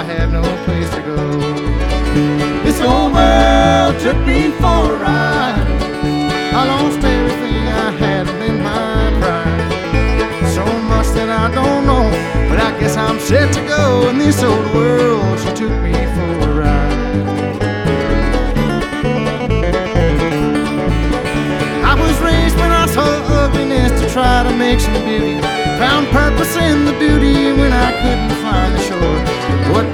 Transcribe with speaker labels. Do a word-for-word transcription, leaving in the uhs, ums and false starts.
Speaker 1: had no place to go. This old world took me for a ride. I lost everything I had in my pride. So much that I don't know, but I guess I'm set to go. In this old world, she took me for a ride. I was raised when I saw ugliness to try to make some beauty. Found purpose in the beauty when I couldn't